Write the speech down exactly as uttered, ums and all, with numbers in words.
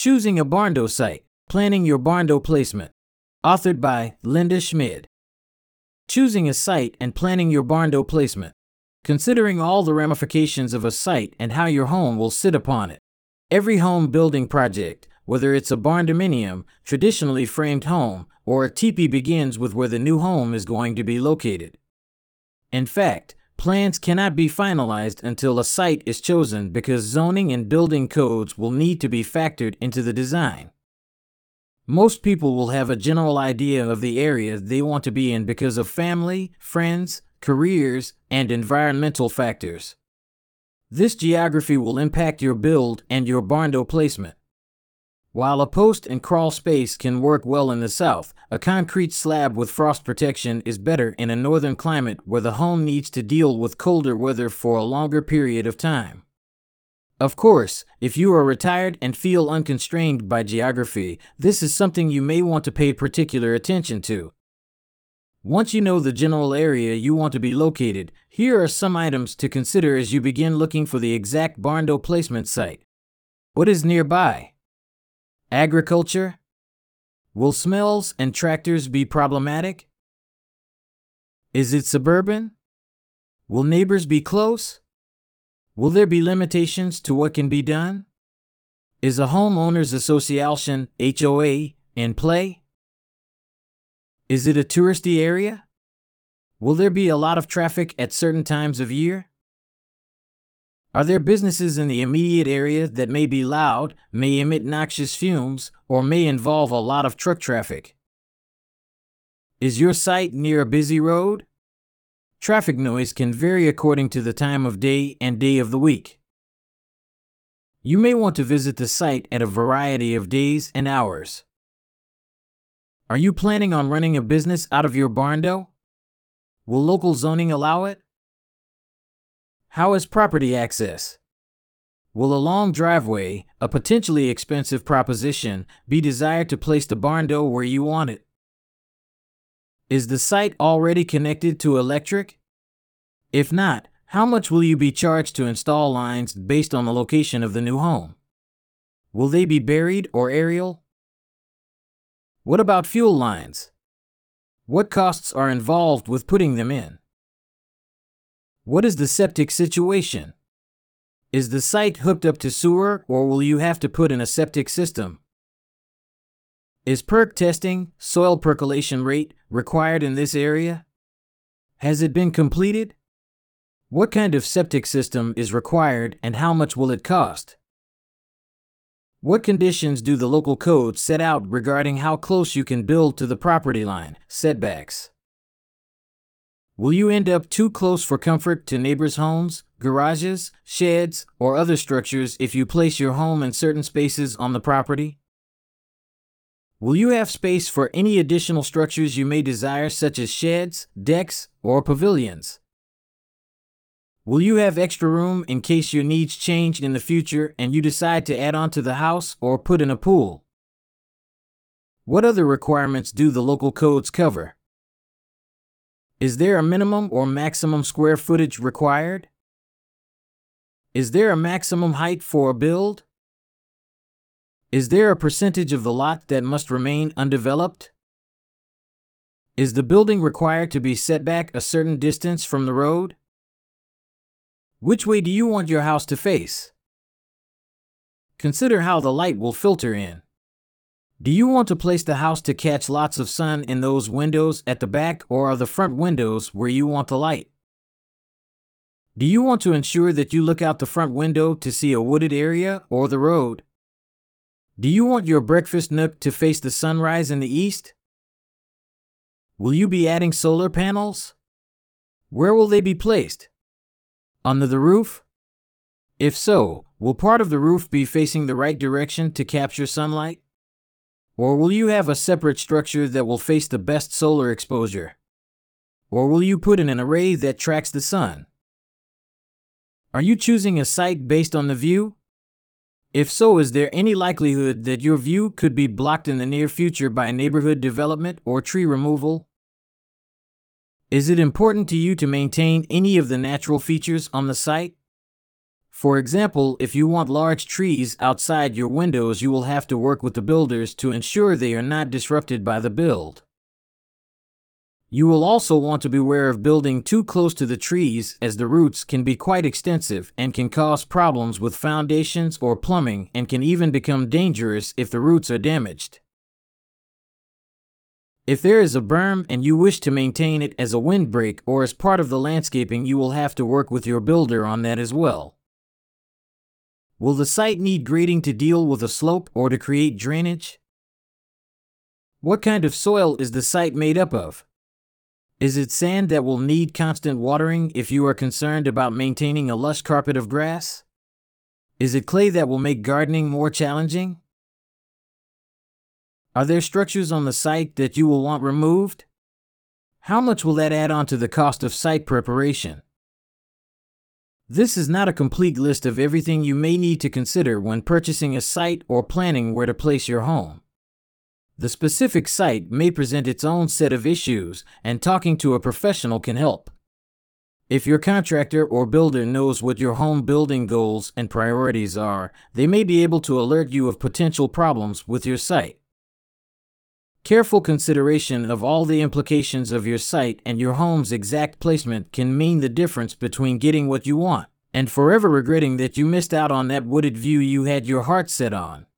Choosing a barndo site, planning your barndo placement. Authored by Linda Schmid. Choosing a site and planning your barndo placement. Considering all the ramifications of a site and how your home will sit upon it. Every home building project, whether it's a barndominium, traditionally framed home, or a teepee, begins with where the new home is going to be located. In fact, plans cannot be finalized until a site is chosen because zoning and building codes will need to be factored into the design. Most people will have a general idea of the area they want to be in because of family, friends, careers, and environmental factors. This geography will impact your build and your barndo placement. While a post and crawl space can work well in the south, a concrete slab with frost protection is better in a northern climate where the home needs to deal with colder weather for a longer period of time. Of course, if you are retired and feel unconstrained by geography, this is something you may want to pay particular attention to. Once you know the general area you want to be located, here are some items to consider as you begin looking for the exact barndo placement site. What is nearby? Agriculture? Will smells and tractors be problematic? Is it suburban? Will neighbors be close? Will there be limitations to what can be done? Is a homeowners association, H O A, in play? Is it a touristy area? Will there be a lot of traffic at certain times of year? Are there businesses in the immediate area that may be loud, may emit noxious fumes, or may involve a lot of truck traffic? Is your site near a busy road? Traffic noise can vary according to the time of day and day of the week. You may want to visit the site at a variety of days and hours. Are you planning on running a business out of your barndo? Will local zoning allow it? How is property access? Will a long driveway, a potentially expensive proposition, be desired to place the barndo where you want it? Is the site already connected to electric? If not, how much will you be charged to install lines based on the location of the new home? Will they be buried or aerial? What about fuel lines? What costs are involved with putting them in? What is the septic situation? Is the site hooked up to sewer, or will you have to put in a septic system? Is perk testing, soil percolation rate, required in this area? Has it been completed? What kind of septic system is required and how much will it cost? What conditions do the local codes set out regarding how close you can build to the property line, setbacks? Will you end up too close for comfort to neighbors' homes, garages, sheds, or other structures if you place your home in certain spaces on the property? Will you have space for any additional structures you may desire, such as sheds, decks, or pavilions? Will you have extra room in case your needs change in the future and you decide to add on to the house or put in a pool? What other requirements do the local codes cover? Is there a minimum or maximum square footage required? Is there a maximum height for a build? Is there a percentage of the lot that must remain undeveloped? Is the building required to be set back a certain distance from the road? Which way do you want your house to face? Consider how the light will filter in. Do you want to place the house to catch lots of sun in those windows at the back, or are the front windows where you want the light? Do you want to ensure that you look out the front window to see a wooded area or the road? Do you want your breakfast nook to face the sunrise in the east? Will you be adding solar panels? Where will they be placed? Under the roof? If so, will part of the roof be facing the right direction to capture sunlight? Or will you have a separate structure that will face the best solar exposure? Or will you put in an array that tracks the sun? Are you choosing a site based on the view? If so, is there any likelihood that your view could be blocked in the near future by neighborhood development or tree removal? Is it important to you to maintain any of the natural features on the site? For example, if you want large trees outside your windows, you will have to work with the builders to ensure they are not disrupted by the build. You will also want to beware of building too close to the trees, as the roots can be quite extensive and can cause problems with foundations or plumbing, and can even become dangerous if the roots are damaged. If there is a berm and you wish to maintain it as a windbreak or as part of the landscaping, you will have to work with your builder on that as well. Will the site need grading to deal with a slope or to create drainage? What kind of soil is the site made up of? Is it sand that will need constant watering if you are concerned about maintaining a lush carpet of grass? Is it clay that will make gardening more challenging? Are there structures on the site that you will want removed? How much will that add on to the cost of site preparation? This is not a complete list of everything you may need to consider when purchasing a site or planning where to place your home. The specific site may present its own set of issues, and talking to a professional can help. If your contractor or builder knows what your home building goals and priorities are, they may be able to alert you of potential problems with your site. Careful consideration of all the implications of your site and your home's exact placement can mean the difference between getting what you want and forever regretting that you missed out on that wooded view you had your heart set on.